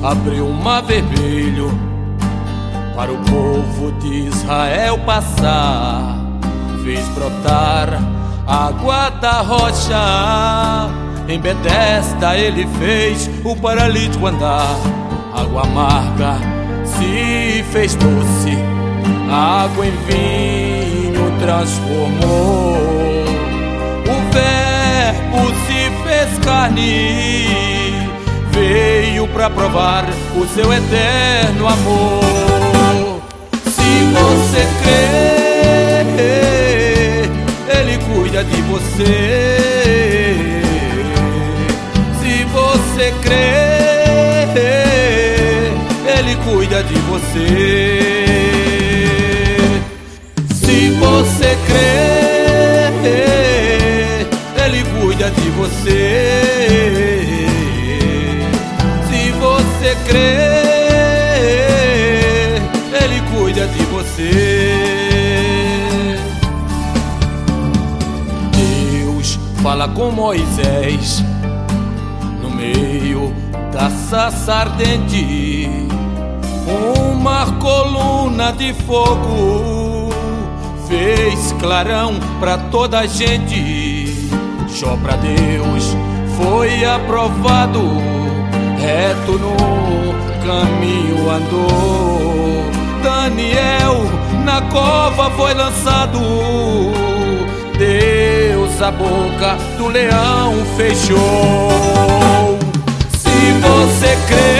abriu o mar vermelho para o povo de Israel passar, fez brotar água da rocha. Em Betesda ele fez o paralítico andar. Água amarga se fez doce, água em vinho transformou. O Verbo se fez carne, veio pra provar o seu eterno amor. Se você crê, Ele cuida de você. Se você crê, Ele cuida de você. Se você crê, Ele cuida de você. Se você crê, Ele cuida de você. Deus fala com Moisés no meio da sarça ardente. Uma coluna de fogo fez clarão pra toda a gente. Jó pra Deus foi aprovado, reto no caminho andou. Daniel na cova foi lançado, Deus a boca do leão fechou. Se você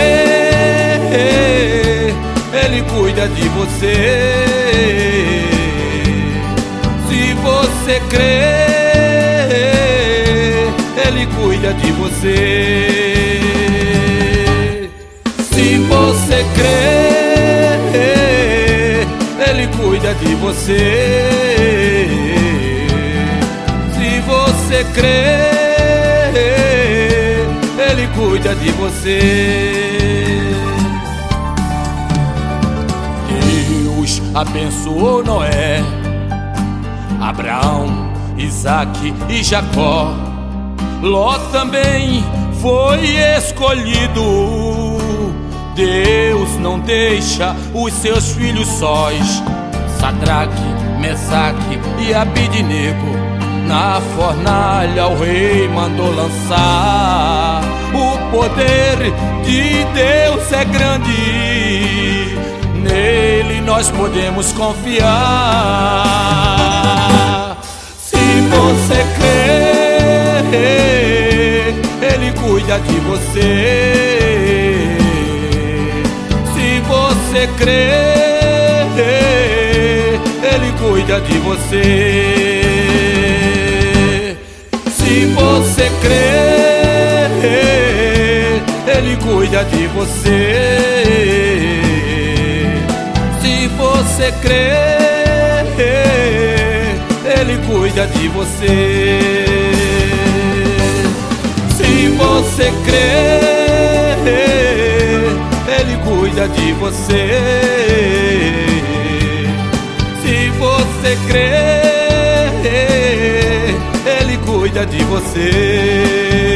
crê, Ele cuida de você. Se você crê, Ele cuida de você. Se você crê, Ele cuida de você. Se você crê, Ele cuida de você. Deus abençoou Noé, Abraão, Isaque e Jacó. Ló também foi escolhido. Deus não deixa os seus filhos sós. Sadraque, Mesaque e Abidnego na fornalha o rei mandou lançar. O poder de Deus é grande, nele nós podemos confiar. Se você crê, Ele cuida de você. Se você crê, Ele cuida de você. Se você crê, Ele cuida de você. Se você crê, Ele cuida de você. Se você crê, Ele cuida de você. Se você crê, Ele cuida de você.